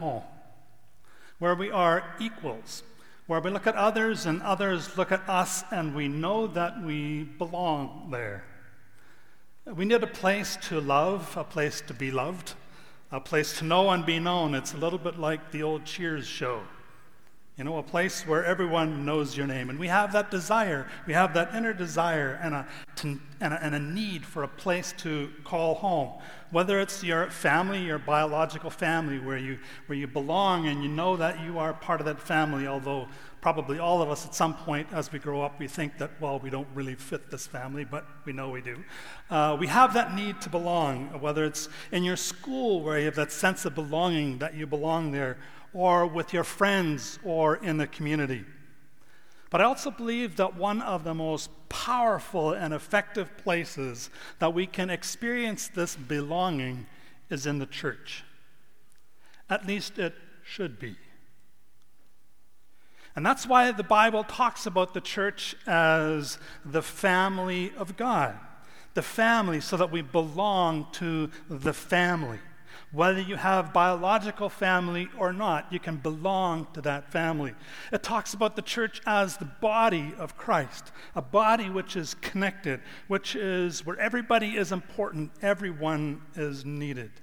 home, where we are equals, where we look at others and others look at us and we know that we belong there. We need a place to love, a place to be loved, a place to know and be known. It's a little bit like the old Cheers show. You know, a place where everyone knows your name. And we have that desire. We have that inner desire and a need for a place to call home. Whether it's your family, your biological family, where you belong and you know that you are part of that family, although probably all of us at some point as we grow up, we think that, well, we don't really fit this family, but we know we do. We have that need to belong, whether it's in your school where you have that sense of belonging, that you belong there, or with your friends, or in the community. But I also believe that one of the most powerful and effective places that we can experience this belonging is in the church. At least it should be. And that's why the Bible talks about the church as the family of God. The family, so that we belong to the family. Whether you have biological family or not, you can belong to that family. It talks about the church as the body of Christ, a body which is connected, which is where everybody is important, everyone is needed.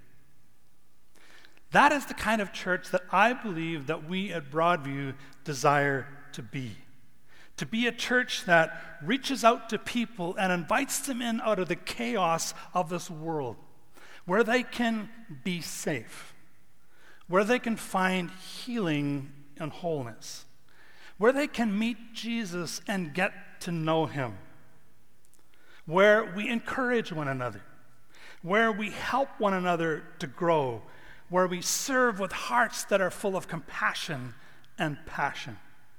That is the kind of church that I believe that we at Broadview desire to be. To be a church that reaches out to people and invites them in out of the chaos of this world, where they can be safe, where they can find healing and wholeness, where they can meet Jesus and get to know him, where we encourage one another, where we help one another to grow, where we serve with hearts that are full of compassion and passion.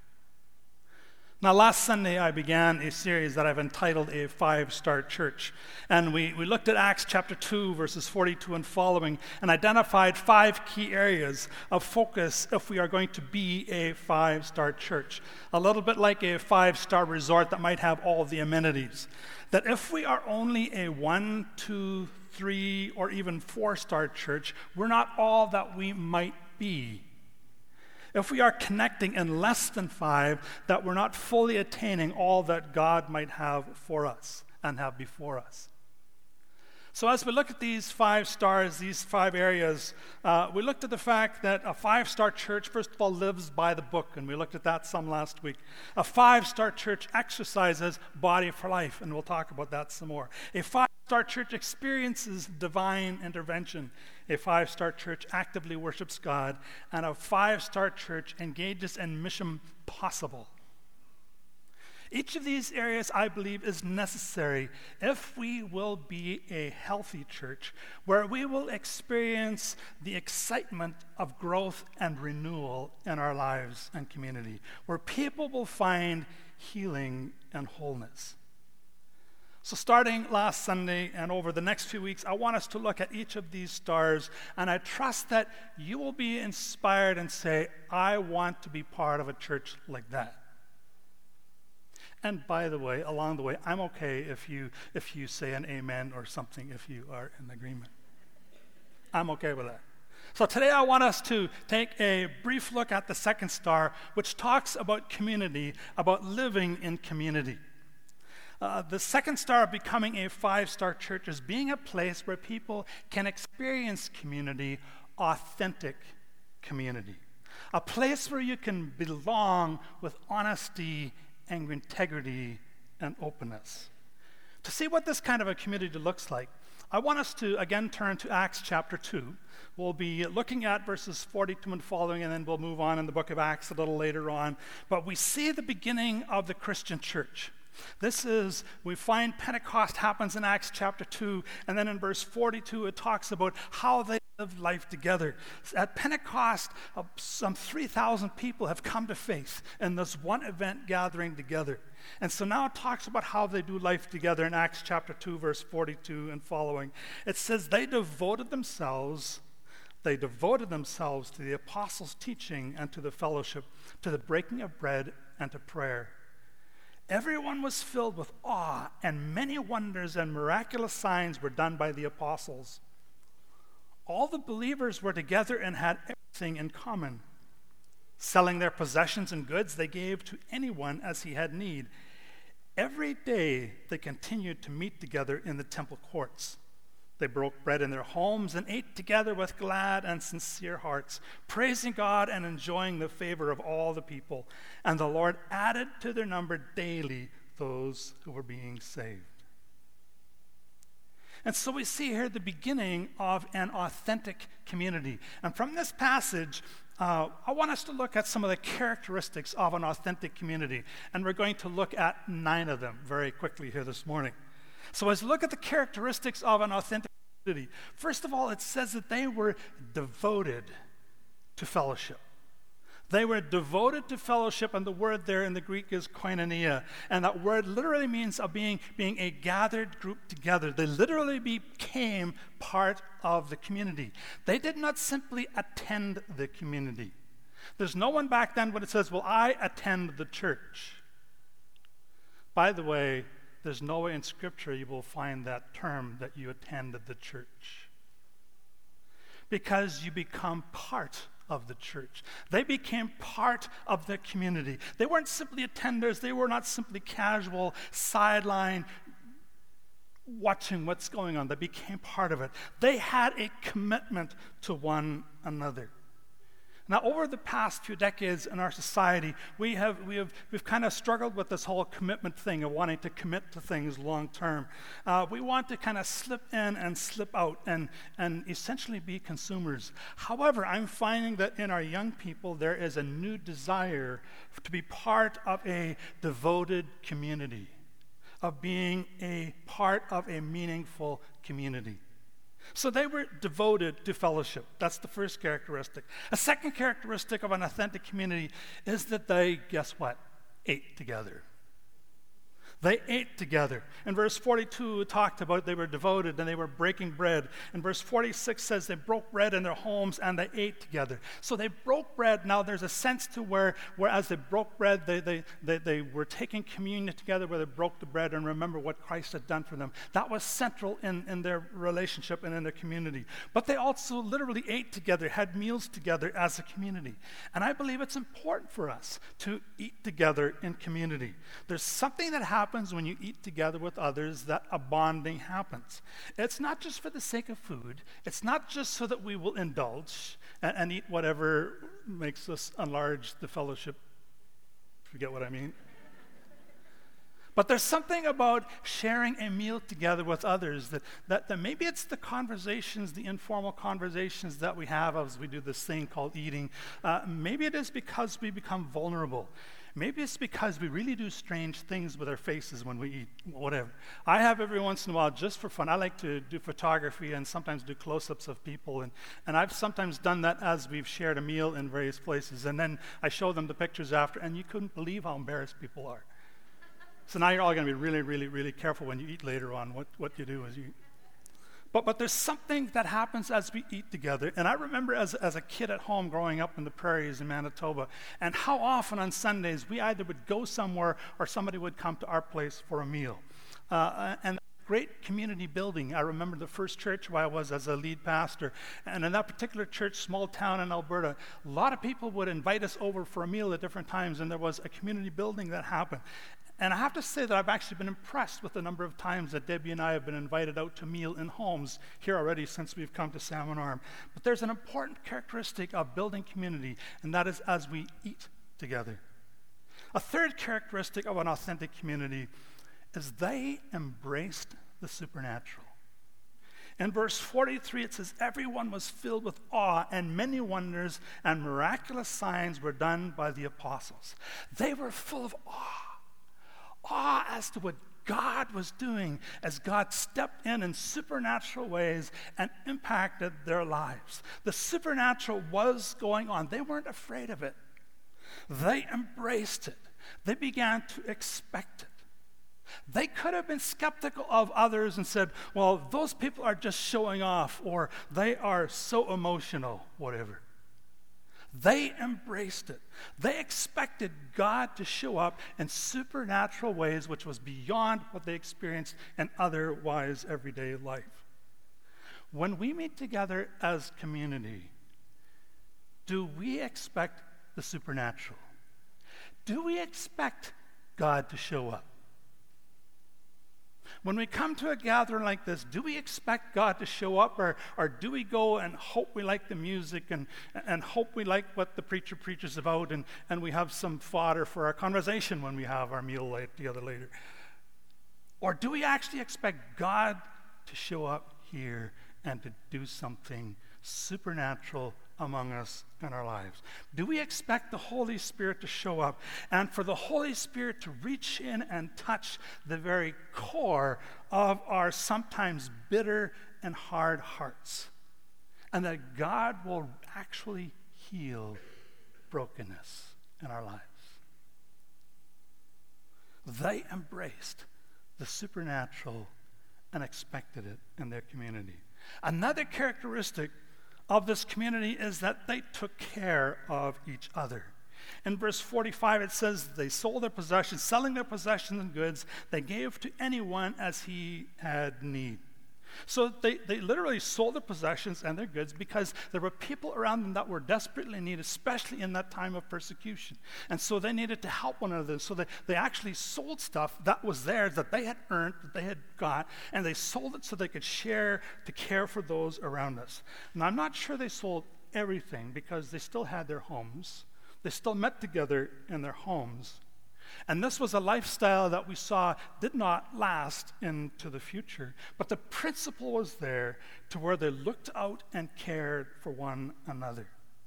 Now, last Sunday, I began a series that I've entitled A Five-Star Church. And we looked at Acts chapter 2, verses 42 and following, and identified 5 key areas of focus if we are going to be a 5-star church. A little bit like a 5-star resort that might have all the amenities. That if we are only a 1, 2, 3, or even 4-star church, we're not all that we might be. If we are connecting in less than 5, that we're not fully attaining all that God might have for us and have before us. So as we look at these 5 stars, these 5 areas, we looked at the fact that a 5-star church, first of all, lives by the book, and we looked at that some last week. A 5-star church exercises body for life, and we'll talk about that some more. A 5-star church experiences divine intervention. A 5-star church actively worships God, and a 5-star church engages in mission possible. Each of these areas, I believe, is necessary if we will be a healthy church where we will experience the excitement of growth and renewal in our lives and community, where people will find healing and wholeness. So starting last Sunday and over the next few weeks, I want us to look at each of these stars, and I trust that you will be inspired and say, I want to be part of a church like that. And by the way, along the way, I'm okay if you say an amen or something if you are in agreement. I'm okay with that. So today I want us to take a brief look at the second star, which talks about community, about living in community. The second star of becoming a 5-star church is being a place where people can experience community, authentic community. A place where you can belong with honesty and integrity and openness. To see what this kind of a community looks like, I want us to again turn to Acts chapter 2. We'll be looking at verses 42 and following, and then we'll move on in the book of Acts a little later on. But we see the beginning of the Christian church. We find Pentecost happens in Acts chapter 2, and then in verse 42 it talks about how they lived life together. At Pentecost, some 3,000 people have come to faith in this one event gathering together. And so now it talks about how they do life together in Acts chapter 2, verse 42 and following. It says they devoted themselves to the apostles' teaching and to the fellowship, to the breaking of bread and to prayer. Everyone was filled with awe, and many wonders and miraculous signs were done by the apostles. All the believers were together and had thing in common. Selling their possessions and goods, they gave to anyone as he had need. Every day they continued to meet together in the temple courts. They broke bread in their homes and ate together with glad and sincere hearts, praising God and enjoying the favor of all the people. And the Lord added to their number daily those who were being saved. And so we see here the beginning of an authentic community. And from this passage, I want us to look at some of the characteristics of an authentic community. And we're going to look at 9 of them very quickly here this morning. So as we look at the characteristics of an authentic community, first of all, it says that they were devoted to fellowship. They were devoted to fellowship, and the word there in the Greek is koinonia. And that word literally means of being a gathered group together. They literally became part of the community. They did not simply attend the community. There's no one back then when it says, well, I attend the church. By the way, there's nowhere in Scripture you will find that term that you attended the church. Because you become part of the church. They became part of the community. They weren't simply attenders. They were not simply casual, sideline, watching what's going on. They became part of it. They had a commitment to one another. Now, over the past few decades in our society, we've kind of struggled with this whole commitment thing of wanting to commit to things long term. We want to kind of slip in and slip out and essentially be consumers. However, I'm finding that in our young people, there is a new desire to be part of a devoted community, of being a part of a meaningful community. So they were devoted to fellowship. That's the first characteristic. A second characteristic of an authentic community is that they, guess what? Ate together. They ate together. In verse 42, it talked about they were devoted and they were breaking bread. In verse 46 says they broke bread in their homes and they ate together. So they broke bread. Now there's a sense to where as they broke bread, they were taking communion together where they broke the bread and remember what Christ had done for them. That was central in their relationship and in their community. But they also literally ate together, had meals together as a community. And I believe it's important for us to eat together in community. There's something that happens when you eat together with others, that a bonding happens. It's not just for the sake of food. It's not just so that we will indulge and eat whatever makes us enlarge the fellowship. If you get what I mean. But there's something about sharing a meal together with others that maybe it's the conversations, the informal conversations that we have as we do this thing called eating. Maybe it is because we become vulnerable. Maybe it's because we really do strange things with our faces when we eat, whatever. I have every once in a while, just for fun, I like to do photography and sometimes do close-ups of people. And I've sometimes done that as we've shared a meal in various places. And then I show them the pictures after, and you couldn't believe how embarrassed people are. So now you're all going to be really, really, really careful when you eat later on what you do as you eat. But there's something that happens as we eat together. And I remember as a kid at home growing up in the prairies in Manitoba, and how often on Sundays we either would go somewhere or somebody would come to our place for a meal. And great community building. I remember the first church where I was as a lead pastor. And in that particular church, small town in Alberta, a lot of people would invite us over for a meal at different times, and there was a community building that happened. And I have to say that I've actually been impressed with the number of times that Debbie and I have been invited out to meal in homes here already since we've come to Salmon Arm. But there's an important characteristic of building community, and that is as we eat together. A third characteristic of an authentic community is they embraced the supernatural. In verse 43, it says, everyone was filled with awe, and many wonders and miraculous signs were done by the apostles. They were full of awe as to what God was doing as God stepped in supernatural ways and impacted their lives. The supernatural was going on. They weren't afraid of it. They embraced it. They began to expect it. They could have been skeptical of others and said, well, those people are just showing off, or they are so emotional, whatever. They embraced it. They expected God to show up in supernatural ways, which was beyond what they experienced in otherwise everyday life. When we meet together as community, do we expect the supernatural? Do we expect God to show up? When we come to a gathering like this, do we expect God to show up, or do we go and hope we like the music and hope we like what the preacher preaches about, and we have some fodder for our conversation when we have our meal together later? Or do we actually expect God to show up here and to do something supernatural among us in our lives? Do we expect the Holy Spirit to show up and for the Holy Spirit to reach in and touch the very core of our sometimes bitter and hard hearts, and that God will actually heal brokenness in our lives? They embraced the supernatural and expected it in their community. Another characteristic of this community is that they took care of each other. In verse 45, it says, they sold their possessions, selling their possessions and goods, they gave to anyone as he had need. So they literally sold their possessions and their goods because there were people around them that were desperately in need, especially in that time of persecution. And so they needed to help one another. So they actually sold stuff that was theirs, that they had earned, that they had got, and they sold it so they could share to care for those around us. Now, I'm not sure they sold everything because they still had their homes. They still met together in their homes. And this was a lifestyle that we saw did not last into the future. But the principle was there to where they looked out and cared for one another.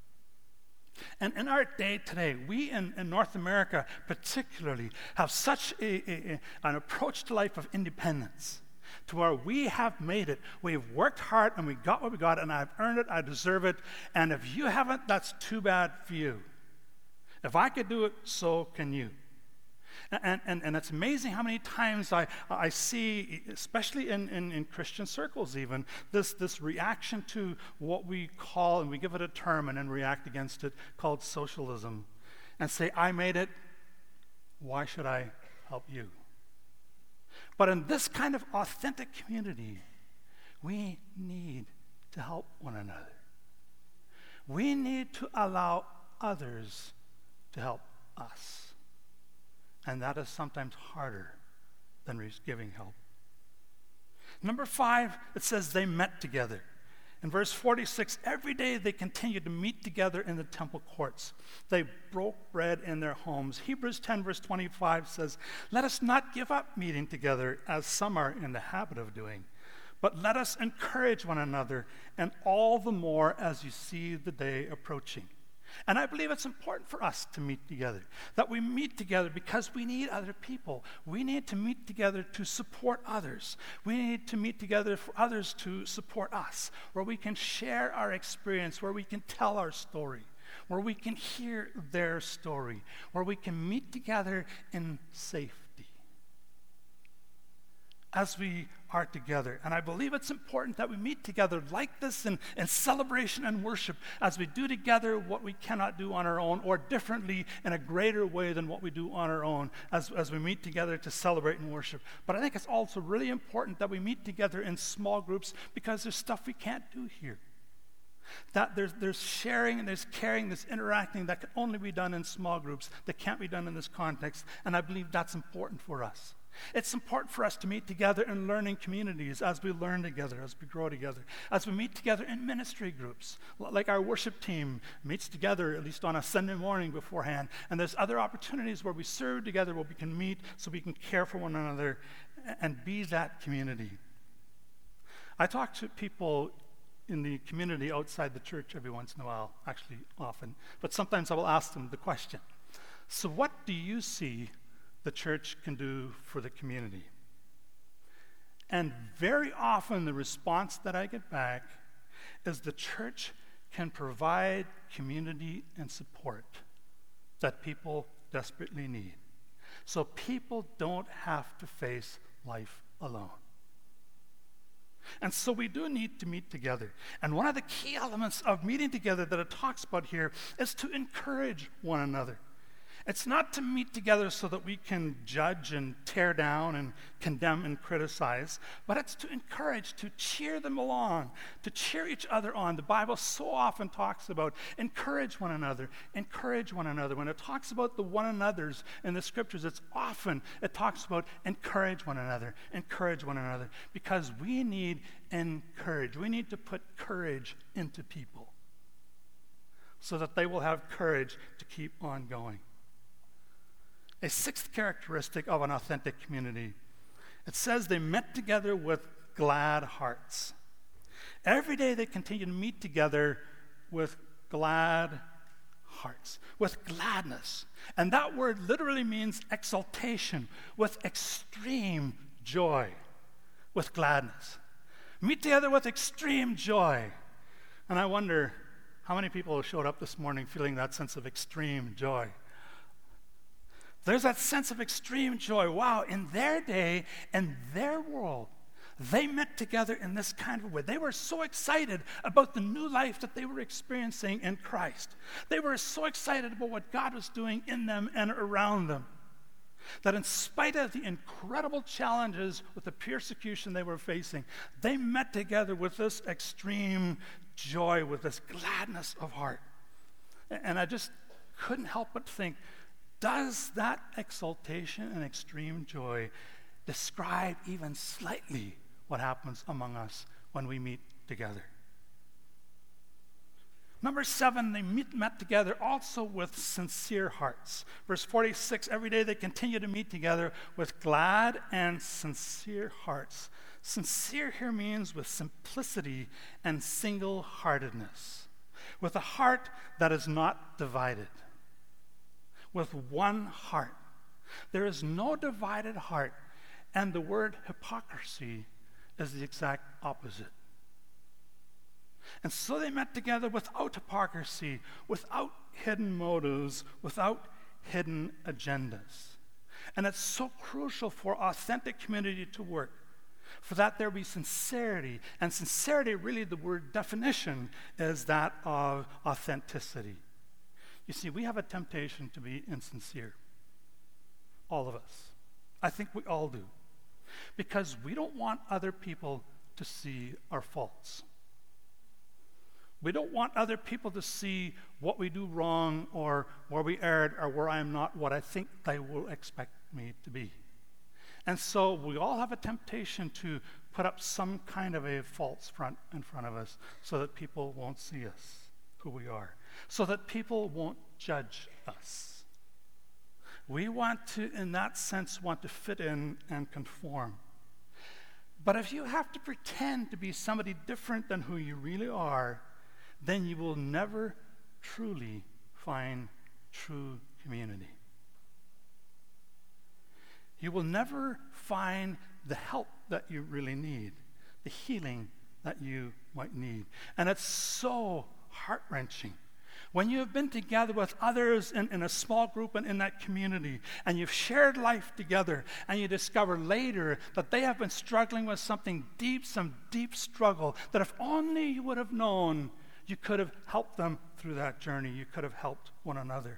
And in our day today, we in North America particularly have such an approach to life of independence, to where we have made it. We've worked hard and we got what we got, and I've earned it, I deserve it. And if you haven't, that's too bad for you. If I could do it, so can you. And it's amazing how many times I see, especially in Christian circles even, this reaction to what we call, and we give it a term and then react against it, called socialism, and say, I made it, why should I help you? But in this kind of authentic community, we need to help one another. We need to allow others to help us. And that is sometimes harder than giving help. Number 5, it says they met together. In verse 46, every day they continued to meet together in the temple courts. They broke bread in their homes. Hebrews 10, verse 25 says, let us not give up meeting together as some are in the habit of doing, but let us encourage one another, and all the more as you see the day approaching. And I believe it's important for us to meet together, that we meet together because we need other people. We need to meet together to support others. We need to meet together for others to support us, where we can share our experience, where we can tell our story, where we can hear their story, where we can meet together in safety as we are together. And I believe it's important that we meet together like this in celebration and worship, as we do together what we cannot do on our own, or differently in a greater way than what we do on our own, as we meet together to celebrate and worship. But I think it's also really important that we meet together in small groups, because there's stuff we can't do here. That there's sharing and there's caring, there's interacting that can only be done in small groups, that can't be done in this context. And I believe that's important for us. It's important for us to meet together in learning communities, as we learn together, as we grow together, as we meet together in ministry groups, like our worship team meets together at least on a Sunday morning beforehand. And there's other opportunities where we serve together, where we can meet so we can care for one another and be that community. I talk to people in the community outside the church every once in a while, actually often, but sometimes I will ask them the question, so what do you see the church can do for the community? And very often the response that I get back is the church can provide community and support that people desperately need, so people don't have to face life alone. And so we do need to meet together. And one of the key elements of meeting together that it talks about here is to encourage one another. It's not to meet together so that we can judge and tear down and condemn and criticize, but it's to encourage, to cheer them along, to cheer each other on. The Bible so often talks about encourage one another, encourage one another. When it talks about the one another's in the scriptures, it talks about encourage one another, because we need encourage. We need to put courage into people so that they will have courage to keep on going. A sixth characteristic of an authentic community, it says they met together with glad hearts. Every day they continue to meet together with glad hearts, with gladness. And that word literally means exaltation, with extreme joy, with gladness. Meet together with extreme joy. And I wonder how many people showed up this morning feeling that sense of extreme joy. There's that sense of extreme joy. Wow, in their day, in their world, they met together in this kind of way. They were so excited about the new life that they were experiencing in Christ. They were so excited about what God was doing in them and around them, that in spite of the incredible challenges with the persecution they were facing, they met together with this extreme joy, with this gladness of heart. And I just couldn't help but think, does that exaltation and extreme joy describe even slightly what happens among us when we meet together? Number 7, they met together also with sincere hearts. Verse 46, every day they continue to meet together with glad and sincere hearts. Sincere here means with simplicity and single-heartedness, with a heart that is not divided, with one heart. There is no divided heart, and the word hypocrisy is the exact opposite. And so they met together without hypocrisy, without hidden motives, without hidden agendas. And it's so crucial for authentic community to work, for that there be sincerity. And sincerity, really the word definition, is that of authenticity. You see, we have a temptation to be insincere. All of us. I think we all do. Because we don't want other people to see our faults. We don't want other people to see what we do wrong or where we erred or where I am not what I think they will expect me to be. And so we all have a temptation to put up some kind of a false front in front of us so that people won't see us, who we are, so that people won't judge us. We want to, in that sense, want to fit in and conform. But if you have to pretend to be somebody different than who you really are, then you will never truly find true community. You will never find the help that you really need, the healing that you might need. And it's so heart-wrenching when you have been together with others in a small group and in that community, and you've shared life together, and you discover later that they have been struggling with something deep, some deep struggle, that if only you would have known, you could have helped them through that journey. You could have helped one another.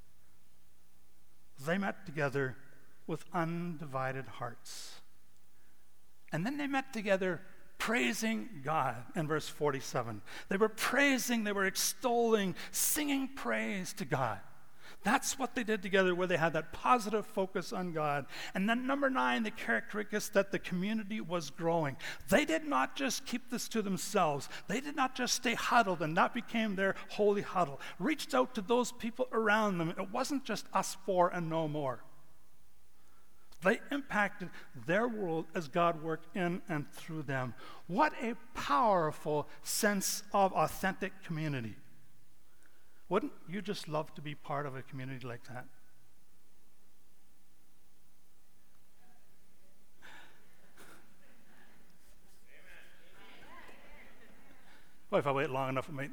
They met together with undivided hearts. And then they met together praising God in verse 47. They were praising, they were extolling, singing praise to God. That's what they did together, where they had that positive focus on God. And then number 9, the characteristic that the community was growing. They did not just keep this to themselves. They did not just stay huddled, and that became their holy huddle. Reached out to those people around them. It wasn't just us four and no more. They impacted their world as God worked in and through them. What a powerful sense of authentic community. Wouldn't you just love to be part of a community like that? Well, if I wait long enough, it might.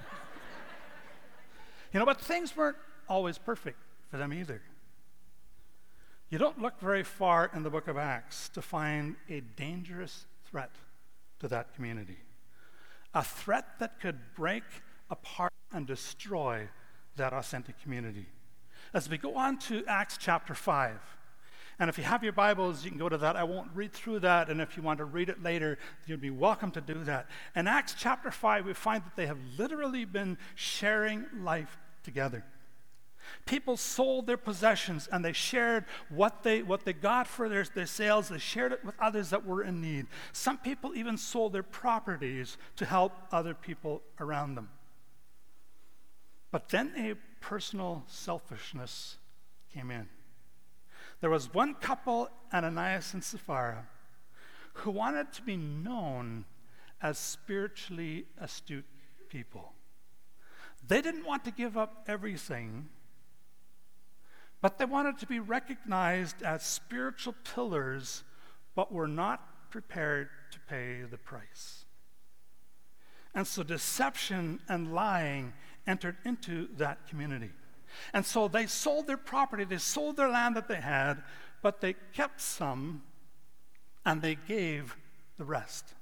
But things weren't always perfect for them either. You don't look very far in the book of Acts to find a dangerous threat to that community. A threat that could break apart and destroy that authentic community. As we go on to Acts chapter 5, and if you have your Bibles, you can go to that. I won't read through that, and if you want to read it later, you'd be welcome to do that. In Acts chapter 5, we find that they have literally been sharing life together. People sold their possessions, and they shared what they got for their sales. They shared it with others that were in need. Some people even sold their properties to help other people around them. But then a personal selfishness came in. There was one couple, Ananias and Sapphira, who wanted to be known as spiritually astute people. They didn't want to give up everything, but they wanted to be recognized as spiritual pillars, but were not prepared to pay the price. And so deception and lying entered into that community. And so they sold their property, they sold their land that they had, but they kept some and they gave the rest.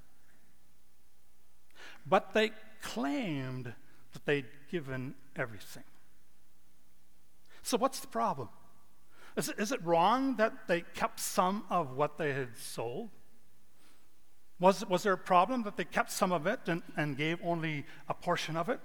But they claimed that they'd given everything. So what's the problem? Is it wrong that they kept some of what they had sold? Was there a problem that they kept some of it and gave only a portion of it?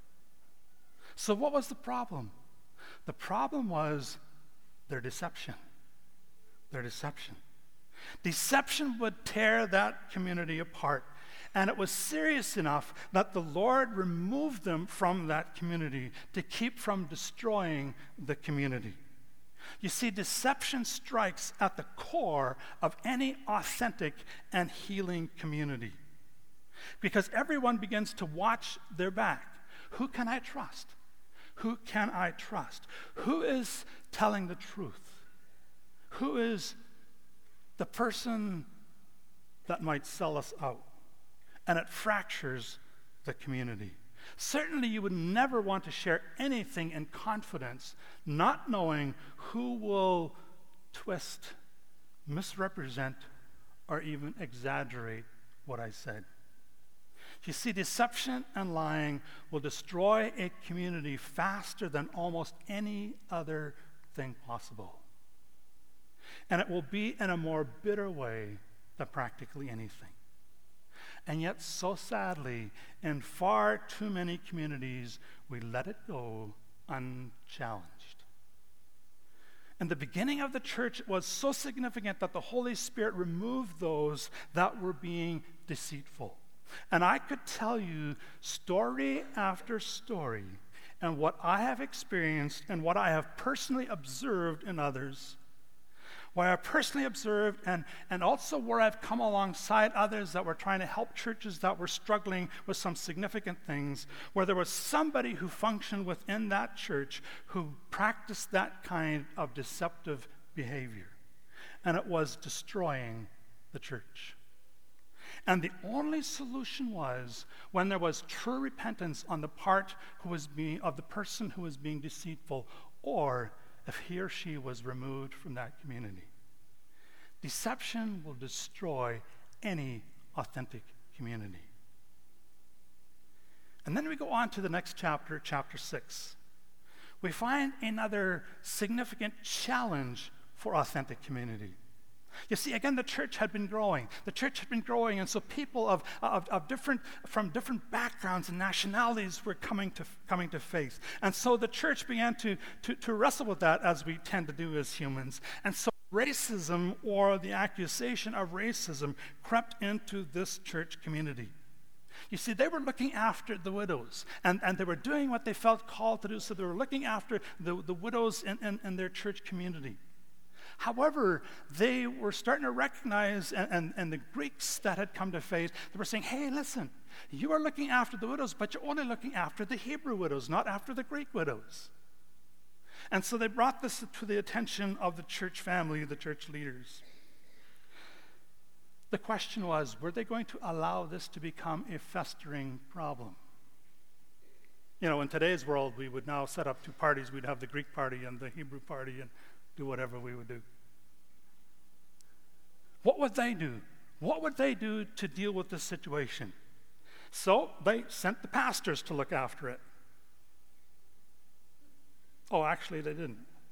So what was the problem? The problem was their deception. Their deception. Deception would tear that community apart. And it was serious enough that the Lord removed them from that community to keep from destroying the community. You see, deception strikes at the core of any authentic and healing community. Because everyone begins to watch their back. Who can I trust? Who can I trust? Who is telling the truth? Who is the person that might sell us out? And it fractures the community. Certainly, you would never want to share anything in confidence, not knowing who will twist, misrepresent, or even exaggerate what I said. You see, deception and lying will destroy a community faster than almost any other thing possible. And it will be in a more bitter way than practically anything. And yet, so sadly, in far too many communities, we let it go unchallenged. In the beginning of the church, it was so significant that the Holy Spirit removed those that were being deceitful. And I could tell you story after story, and what I have experienced and what I have personally observed in others, what I personally observed and also where I've come alongside others that were trying to help churches that were struggling with some significant things, where there was somebody who functioned within that church who practiced that kind of deceptive behavior. And it was destroying the church. And the only solution was when there was true repentance on the part of the person who was being deceitful, or if he or she was removed from that community. Deception will destroy any authentic community. And then we go on to the next chapter, chapter 6. We find another significant challenge for authentic community. You see, again, the church had been growing. The church had been growing, and so people from different backgrounds and nationalities were coming to faith. And so the church began to wrestle with that, as we tend to do as humans. And so racism, or the accusation of racism, crept into this church community. You see, they were looking after the widows, and they were doing what they felt called to do, so they were looking after the widows in their church community. However, they were starting to recognize, and the Greeks that had come to faith, they were saying, hey, listen, you are looking after the widows, but you're only looking after the Hebrew widows, not after the Greek widows. And so they brought this to the attention of the church family, the church leaders. The question was, were they going to allow this to become a festering problem? You know, in today's world, we would now set up two parties. We'd have the Greek party and the Hebrew party, and do whatever we would do. What would they do? What would they do to deal with this situation? So they sent the pastors to look after it. Oh, actually, they didn't.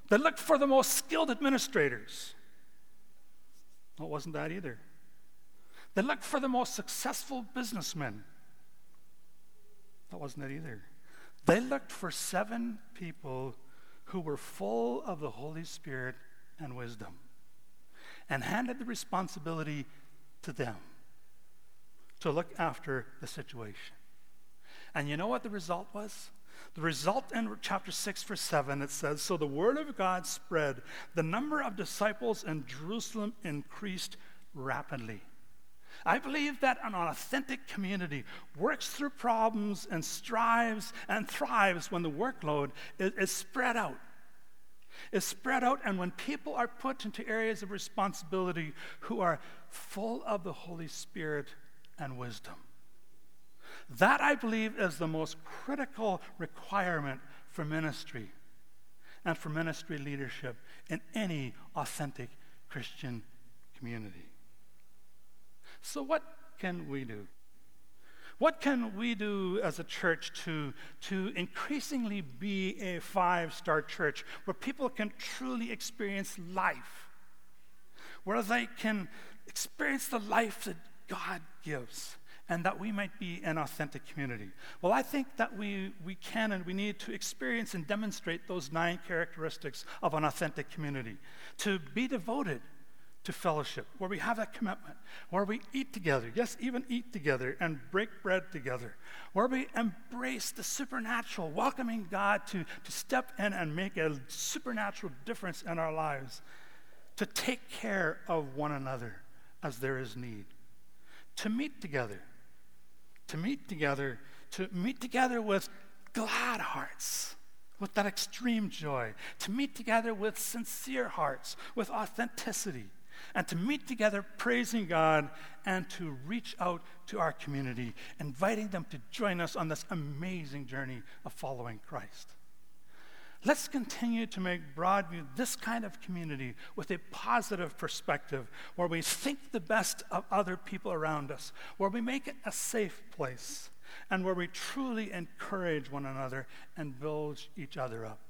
They looked for the most skilled administrators. No, it wasn't that either. They looked for the most successful businessmen. That wasn't it either. They looked for 7 people who were full of the Holy Spirit and wisdom, and handed the responsibility to them to look after the situation. And you know what the result was? The result in chapter 6, verse 7, it says, "So the word of God spread. The number of disciples in Jerusalem increased rapidly." I believe that an authentic community works through problems and strives and thrives when the workload is spread out. It's spread out, and when people are put into areas of responsibility who are full of the Holy Spirit and wisdom. That, I believe, is the most critical requirement for ministry and for ministry leadership in any authentic Christian community. So what can we do? What can we do as a church to increasingly be a 5-star church where people can truly experience life, where they can experience the life that God gives, and that we might be an authentic community? Well, I think that we can and we need to experience and demonstrate those 9 characteristics of an authentic community. To be devoted to fellowship, where we have that commitment, where we eat together, yes, even eat together and break bread together, where we embrace the supernatural, welcoming God to step in and make a supernatural difference in our lives, to take care of one another as there is need, to meet together with glad hearts, with that extreme joy, to meet together with sincere hearts, with authenticity, and to meet together praising God, and to reach out to our community, inviting them to join us on this amazing journey of following Christ. Let's continue to make Broadview this kind of community with a positive perspective, where we think the best of other people around us, where we make it a safe place, and where we truly encourage one another and build each other up.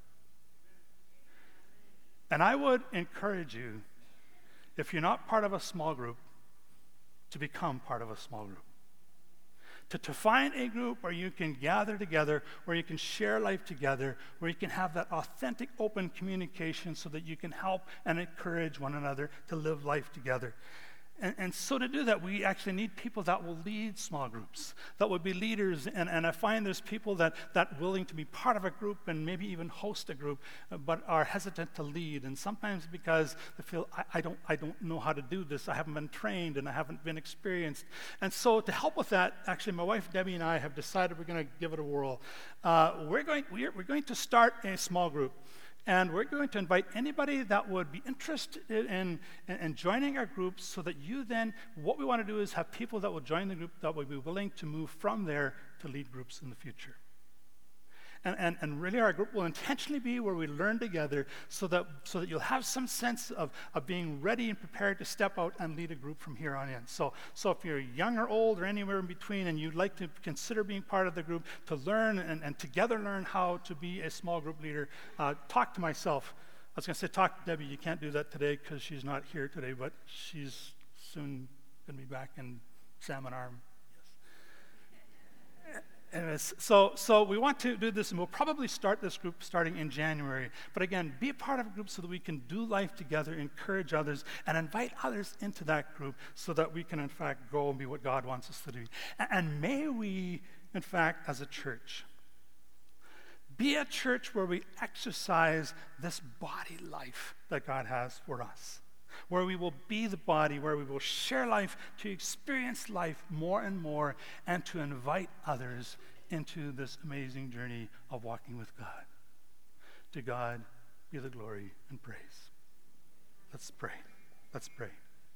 And I would encourage you, if you're not part of a small group, to become part of a small group. To find a group where you can gather together, where you can share life together, where you can have that authentic, open communication so that you can help and encourage one another to live life together. And so to do that, we actually need people that will lead small groups, that will be leaders. And I find there's people that willing to be part of a group and maybe even host a group, but are hesitant to lead. And sometimes because they feel, I don't know how to do this. I haven't been trained and I haven't been experienced. And so to help with that, actually, my wife Debbie and I have decided we're going to give it a whirl. We're going to start a small group. And we're going to invite anybody that would be interested in joining our group, so that you then, what we want to do is have people that will join the group that will be willing to move from there to lead groups in the future. And really our group will intentionally be where we learn together, so that you'll have some sense of being ready and prepared to step out and lead a group from here on in. So if you're young or old or anywhere in between and you'd like to consider being part of the group, to learn and together learn how to be a small group leader, talk to myself. I was going to say talk to Debbie. You can't do that today because she's not here today, but she's soon going to be back in Salmon Arm. Anyways, so we want to do this, and we'll probably start this group starting in January. But again, be a part of a group so that we can do life together, encourage others, and invite others into that group so that we can, in fact, go and be what God wants us to do. And may we, in fact, as a church, be a church where we exercise this body life that God has for us, where we will be the body, where we will share life, to experience life more and more, and to invite others into this amazing journey of walking with God. To God be the glory and praise. Let's pray. Let's pray.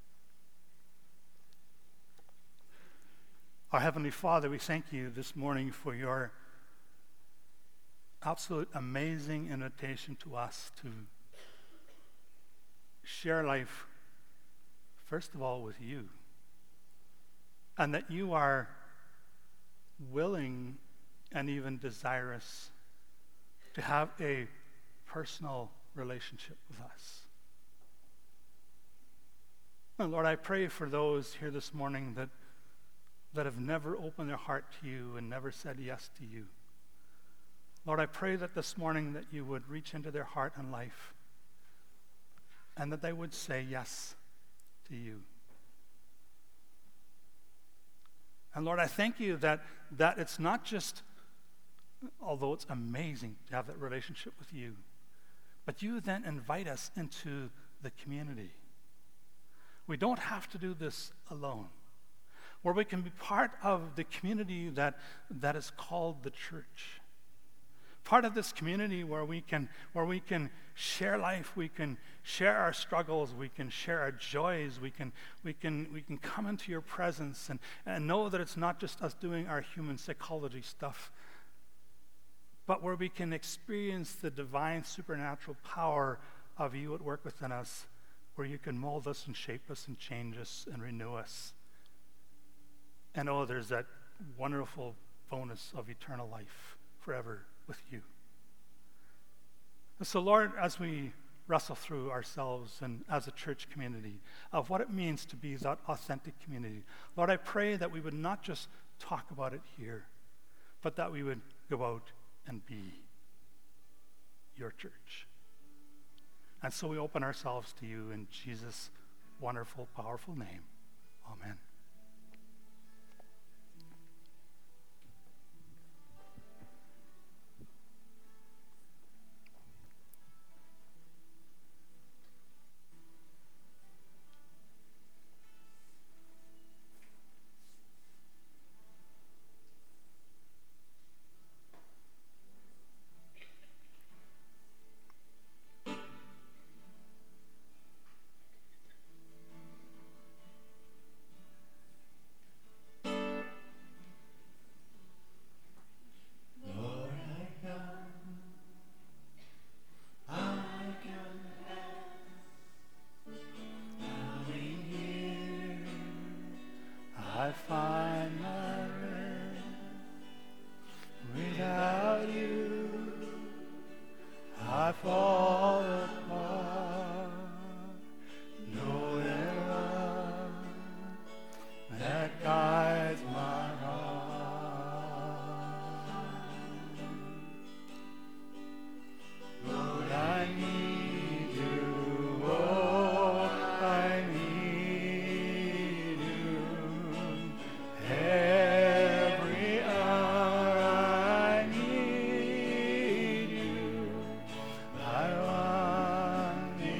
Our Heavenly Father, we thank you this morning for your absolute amazing invitation to us to share life, first of all, with you, and that you are willing and even desirous to have a personal relationship with us. And Lord, I pray for those here this morning that have never opened their heart to you and never said yes to you. Lord, I pray that this morning that you would reach into their heart and life and that they would say yes to you. And Lord, I thank you that it's not just, although it's amazing to have that relationship with you, but you then invite us into the community. We don't have to do this alone, where we can be part of the community that is called the church. Part of this community where we can share life, we can share our struggles, we can share our joys, we can come into your presence and know that it's not just us doing our human psychology stuff, but where we can experience the divine supernatural power of you at work within us, where you can mold us and shape us and change us and renew us. And oh, there's that wonderful bonus of eternal life forever with you. And so Lord, as we wrestle through ourselves and as a church community of what it means to be that authentic community, Lord, I pray that we would not just talk about it here, but that we would go out and be your church. And so we open ourselves to you in Jesus' wonderful, powerful name. Amen. I find my rest without you. I fall apart. No love that guides my